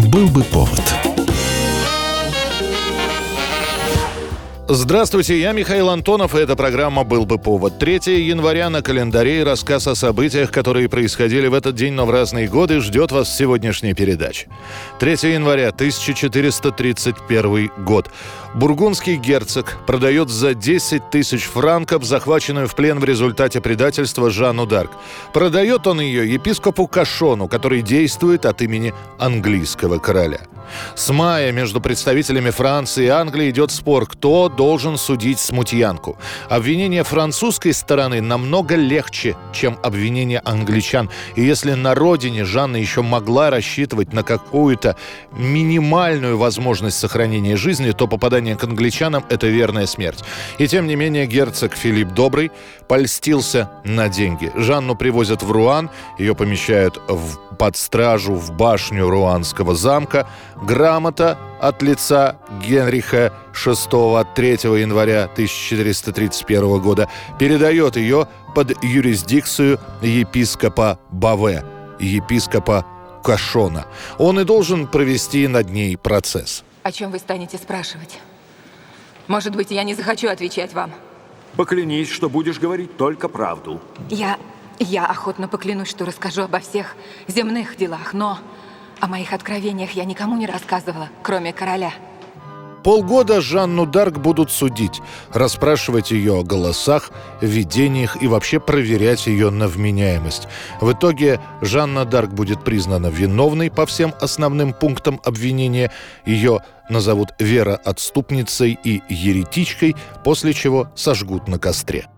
Был бы повод. Здравствуйте, я Михаил Антонов, и эта программа «Был бы повод». 3 января на календаре, и рассказ о событиях, которые происходили в этот день, но в разные годы, ждет вас в сегодняшней передаче. 3 января 1431 год. Бургундский герцог продает за 10 тысяч франков захваченную в плен в результате предательства Жанну д'Арк. Продает он ее епископу Кашону, который действует от имени английского короля. С мая между представителями Франции и Англии идет спор, кто должен судить смутьянку. Обвинение французской стороны намного легче, чем обвинение англичан. И если на родине Жанна еще могла рассчитывать на какую-то минимальную возможность сохранения жизни, то попадание к англичанам – это верная смерть. И тем не менее герцог Филипп Добрый польстился на деньги. Жанну привозят в Руан, ее помещают под стражу в башню Руанского замка. Грамота от лица Генриха VI от 3 января 1431 года передает ее под юрисдикцию епископа Баве, епископа Кашона. Он и должен провести над ней процесс. О чем вы станете спрашивать? Может быть, я не захочу отвечать вам. Поклянись, что будешь говорить только правду. Я охотно поклянусь, что расскажу обо всех земных делах, но о моих откровениях я никому не рассказывала, кроме короля. Полгода Жанну д'Арк будут судить, расспрашивать ее о голосах, видениях и вообще проверять ее на вменяемость. В итоге Жанна д'Арк будет признана виновной по всем основным пунктам обвинения. Ее назовут вероотступницей и еретичкой, после чего сожгут на костре.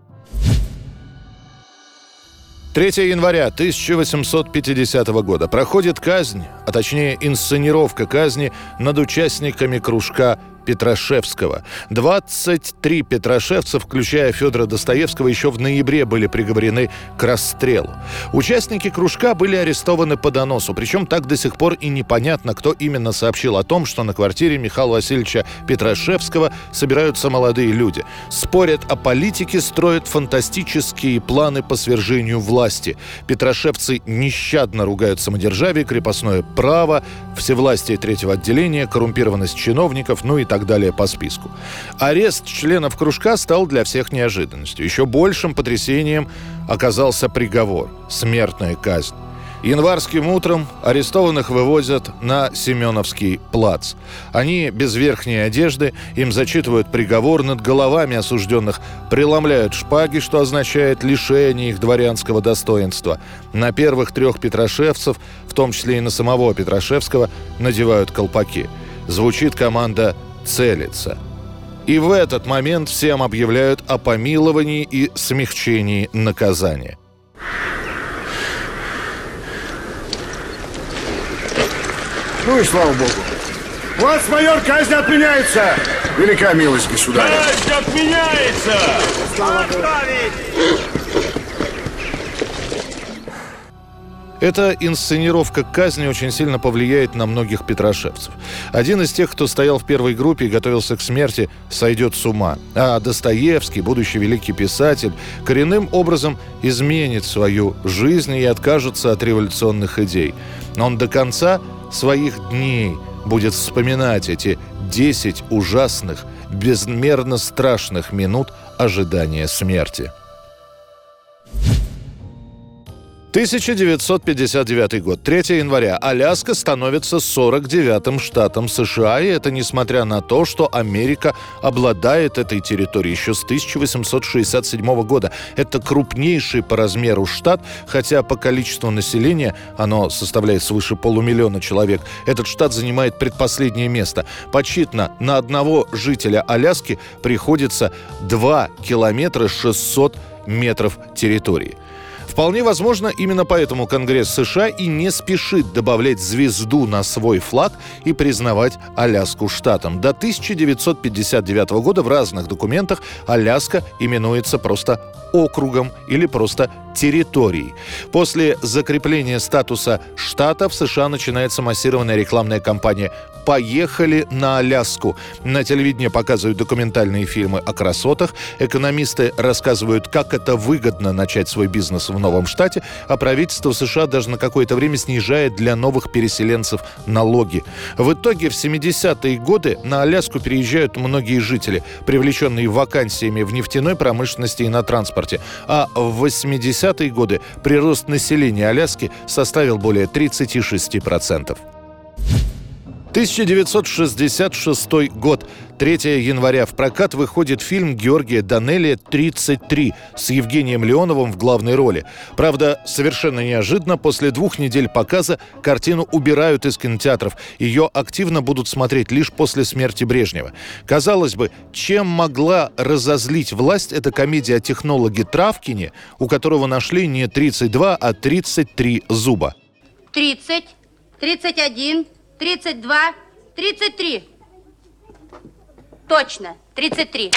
3 января 1850 года проходит казнь, а точнее инсценировка казни над участниками кружка Петрашевского. 23 петрашевца, включая Федора Достоевского, еще в ноябре были приговорены к расстрелу. Участники кружка были арестованы по доносу, причем так до сих пор и непонятно, кто именно сообщил о том, что на квартире Михаила Васильевича Петрашевского собираются молодые люди. Спорят о политике, строят фантастические планы по свержению власти. Петрашевцы нещадно ругают самодержавие, крепостное право, всевластие третьего отделения, коррумпированность чиновников, ну и так далее по списку. Арест членов кружка стал для всех неожиданностью. Еще большим потрясением оказался приговор – смертная казнь. Январским утром арестованных вывозят на Семеновский плац. Они без верхней одежды, им зачитывают приговор, над головами осужденных преломляют шпаги, что означает лишение их дворянского достоинства. На первых 3 петрашевцев, в том числе и на самого Петрашевского, надевают колпаки. Звучит команда «целиться». И в этот момент всем объявляют о помиловании и смягчении наказания. Ну и слава богу. Плацмайор, казнь отменяется! Велика милость, государь. Казнь отменяется! Эта инсценировка казни очень сильно повлияет на многих петрашевцев. Один из тех, кто стоял в первой группе и готовился к смерти, сойдет с ума. А Достоевский, будущий великий писатель, коренным образом изменит свою жизнь и откажется от революционных идей. Но он до конца своих дней будет вспоминать эти 10 ужасных, безмерно страшных минут ожидания смерти. 1959 год, 3 января. Аляска становится 49-м штатом США, и это несмотря на то, что Америка обладает этой территорией еще с 1867 года. Это крупнейший по размеру штат, хотя по количеству населения оно составляет свыше 500 000 человек. Этот штат занимает предпоследнее место. Подсчитано, на одного жителя Аляски приходится 2 километра 600 метров территории. Вполне возможно, именно поэтому Конгресс США и не спешит добавлять звезду на свой флаг и признавать Аляску штатом. До 1959 года в разных документах Аляска именуется просто округом или просто территорий. После закрепления статуса штата в США начинается массированная рекламная кампания «Поехали на Аляску». На телевидении показывают документальные фильмы о красотах, экономисты рассказывают, как это выгодно начать свой бизнес в новом штате, а правительство США даже на какое-то время снижает для новых переселенцев налоги. В итоге в 70-е годы на Аляску переезжают многие жители, привлеченные вакансиями в нефтяной промышленности и на транспорте. А в 80-е годы прирост населения Аляски составил более 36%. 1966 год. 3 января в прокат выходит фильм Георгия Данелия «33» с Евгением Леоновым в главной роли. Правда, совершенно неожиданно, после 2 недель показа картину убирают из кинотеатров. Ее активно будут смотреть лишь после смерти Брежнева. Казалось бы, чем могла разозлить власть эта комедия о технологе Травкине, у которого нашли не 32, а 33 зуба? 30, 31, 32, 33. Точно, 33.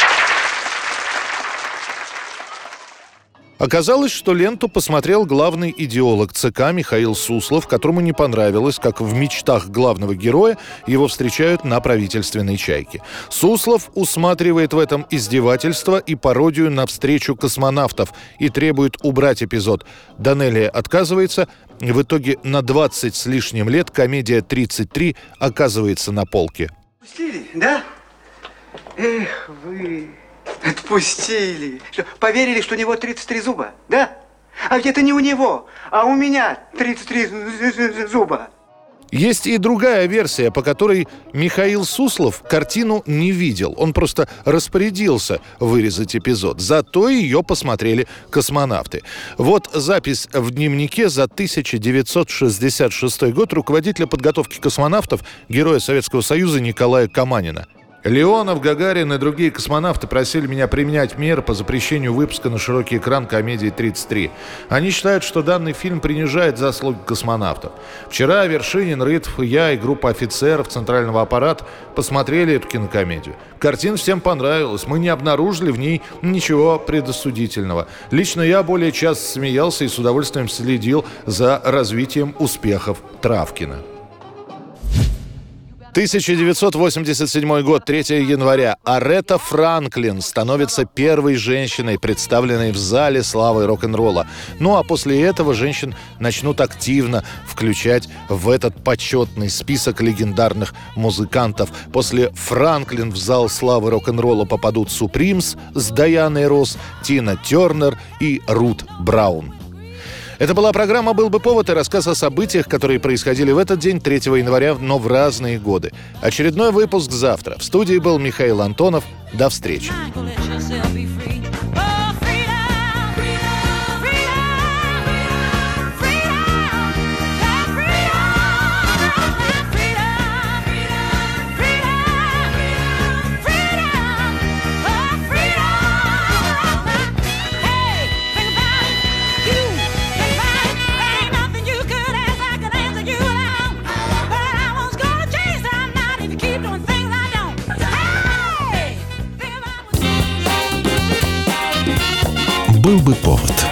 Оказалось, что ленту посмотрел главный идеолог ЦК Михаил Суслов, которому не понравилось, как в мечтах главного героя его встречают на правительственной «Чайке». Суслов усматривает в этом издевательство и пародию на встречу космонавтов и требует убрать эпизод. Данелия отказывается. В итоге на 20 с лишним лет комедия «33» оказывается на полке. Отпустили, да? Эх вы, отпустили. Что, поверили, что у него 33 зуба, да? А ведь это не у него, а у меня 33 зуба. Есть и другая версия, по которой Михаил Суслов картину не видел. Он просто распорядился вырезать эпизод. Зато ее посмотрели космонавты. Вот запись в дневнике за 1966 год руководителя подготовки космонавтов, героя Советского Союза Николая Каманина. Леонов, Гагарин и другие космонавты просили меня применять меры по запрещению выпуска на широкий экран комедии «33». Они считают, что данный фильм принижает заслуги космонавтов. Вчера Вершинин, Рытов, я и группа офицеров центрального аппарата посмотрели эту кинокомедию. Картина всем понравилась. Мы не обнаружили в ней ничего предосудительного. Лично я более часа смеялся и с удовольствием следил за развитием успехов Травкина. 1987 год, 3 января. Арета Франклин становится первой женщиной, представленной в зале славы рок-н-ролла. Ну а после этого женщин начнут активно включать в этот почетный список легендарных музыкантов. После Франклин в зал славы рок-н-ролла попадут Супримс с Дайаной Росс, Тина Тернер и Рут Браун. Это была программа «Был бы повод» и рассказ о событиях, которые происходили в этот день, 3 января, но в разные годы. Очередной выпуск завтра. В студии был Михаил Антонов. До встречи. «Был бы повод».